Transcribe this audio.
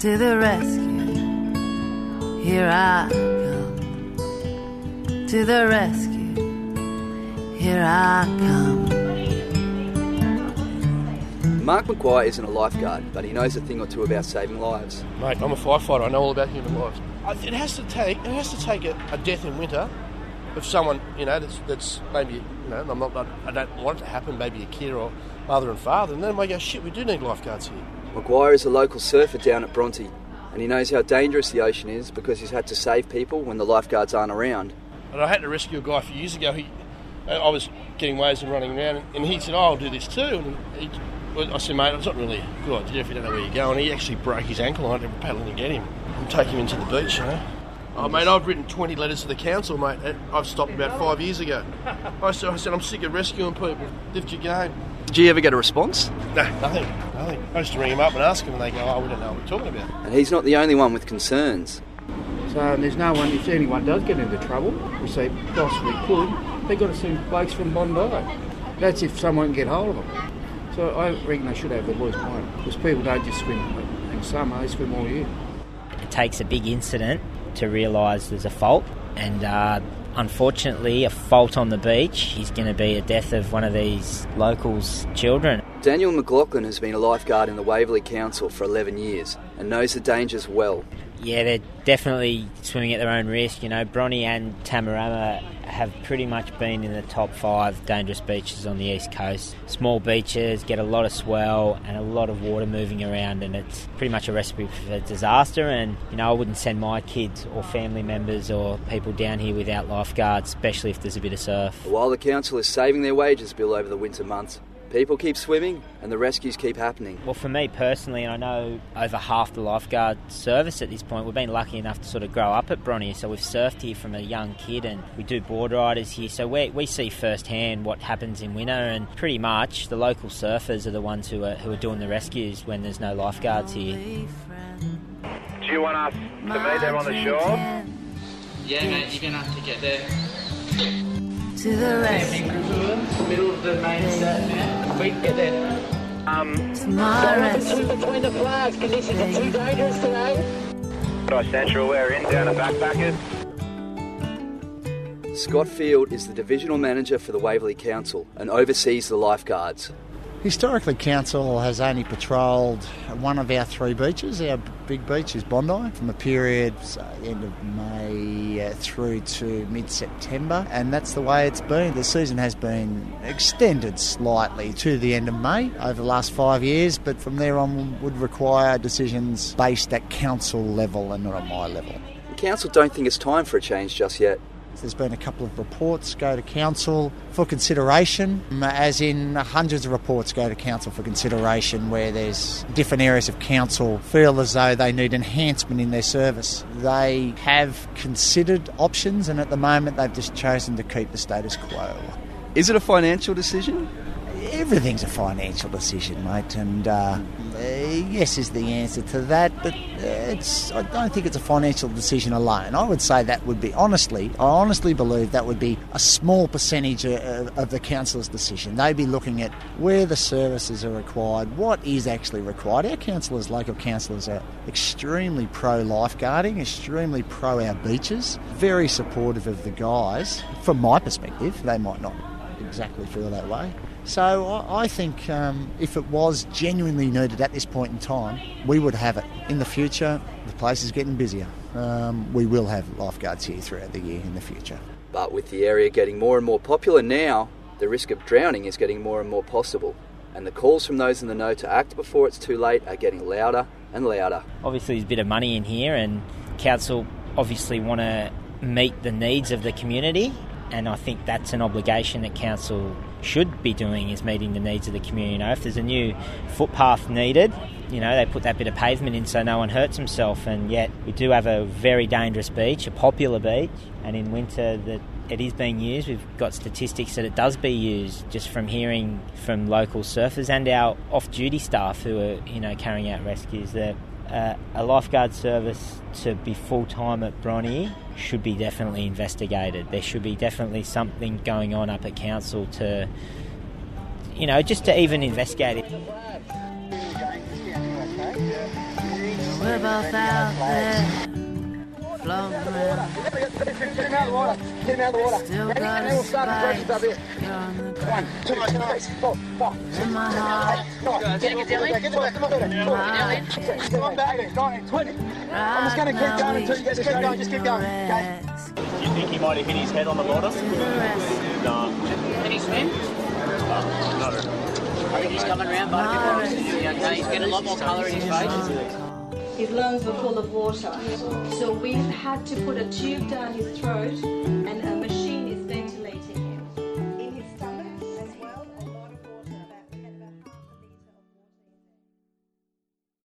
To the rescue, here I come. To the rescue, here I come. Mark Maguire isn't a lifeguard, but he knows a thing or two about saving lives. Mate, I'm a firefighter. I know all about human lives. It has to take a death in winter of someone, that's maybe, I don't want it to happen, maybe a kid or mother and father, and then I go, shit, we do need lifeguards here. Maguire is a local surfer down at Bronte, and he knows how dangerous the ocean is because he's had to save people when the lifeguards aren't around. And I had to rescue a guy a few years ago. I was getting waves and running around, and he said, I'll do this too. And I said, mate, it's not really a good idea if you don't know where you're going. He actually broke his ankle, and I had to paddle to get him and take him into the beach, Oh, mate, I've written 20 letters to the council, mate. I've stopped about 5 years ago. I said, I'm sick of rescuing people. Lift your game. Did you ever get a response? No, nothing. I used to ring him up and ask him, and they go, we don't know what we're talking about. And he's not the only one with concerns. So there's no one, if anyone does get into trouble, we say possibly could, they've got to send blokes from Bondi. That's if someone can get hold of them. So I reckon they should have the boys' mind, because people don't just swim in summer, they swim all year. It takes a big incident to realise there's a fault, and unfortunately a fault on the beach is going to be a death of one of these locals' children. Daniel McLaughlin has been a lifeguard in the Waverley Council for 11 years and knows the dangers well. Yeah, they're definitely swimming at their own risk. Bronte and Tamarama have pretty much been in the top 5 dangerous beaches on the east coast. Small beaches, get a lot of swell and a lot of water moving around, and it's pretty much a recipe for disaster. And, I wouldn't send my kids or family members or people down here without lifeguards, especially if there's a bit of surf. While the council is saving their wages bill over the winter months, people keep swimming and the rescues keep happening. Well, for me personally, and I know over half the lifeguard service at this point, we've been lucky enough to sort of grow up at Bronte, so we've surfed here from a young kid, and we do board riders here, so we see firsthand what happens in winter, and pretty much the local surfers are the ones who are doing the rescues when there's no lifeguards here. Do you want us to meet them on the shore? Yeah, mate, you're going to have to get there. To the rescue, Middle of the main set now. We can get there. to my rescue. Between the flags, conditions are too dangerous today. Central, we're in down to backpackers. Scott Field is the divisional manager for the Waverley Council and oversees the lifeguards. Historically, Council has only patrolled one of our 3 beaches. Our big beach is Bondi, from a period end of May through to mid-September, and that's the way it's been. The season has been extended slightly to the end of May over the last 5 years, but from there on would require decisions based at council level and not at my level. The council don't think it's time for a change just yet. There's been a couple of reports go to council for consideration, as in hundreds of reports go to council for consideration where there's different areas of council feel as though they need enhancement in their service. They have considered options, and at the moment they've just chosen to keep the status quo. Is it a financial decision? Everything's a financial decision, mate, and yes is the answer to that, but I don't think it's a financial decision alone. I would say that would be, I honestly believe that would be a small percentage of the council's decision. They'd be looking at where the services are required, what is actually required. Our councillors, local councillors, are extremely pro-lifeguarding, extremely pro our beaches, very supportive of the guys. From my perspective, they might not exactly feel that way. So I think if it was genuinely needed at this point in time, we would have it. In the future, the place is getting busier. We will have lifeguards here throughout the year in the future. But with the area getting more and more popular now, the risk of drowning is getting more and more possible. And the calls from those in the know to act before it's too late are getting louder and louder. Obviously there's a bit of money in here, and council obviously want to meet the needs of the community, and I think that's an obligation that council should be doing, is meeting the needs of the community. If there's a new footpath needed, they put that bit of pavement in so no one hurts himself, and yet we do have a very dangerous beach, a popular beach, and in winter that it is being used. We've got statistics that it does be used, just from hearing from local surfers and our off-duty staff who are carrying out rescues, that a lifeguard service to be full-time at Bronte should be definitely investigated. There should be definitely something going on up at council to, just to even investigate it. We're both out there, floating around. Get him out of the water. Get him out of the water. Still And got then we'll start the spikes. process up here. You're on the 1, 2, 3, 4, 5, 6, in my heart. 9, 10, get the back, come on, 19, 20. I'm just going to keep going until you get this going. Just keep going. Okay. Do you think he might have hit his head on the bottom? No. Can he swim? No. I think he's coming around, but okay. He's getting a lot more colour in his face. His lungs were full of water, so we've had to put a tube down his throat and a machine is ventilating him.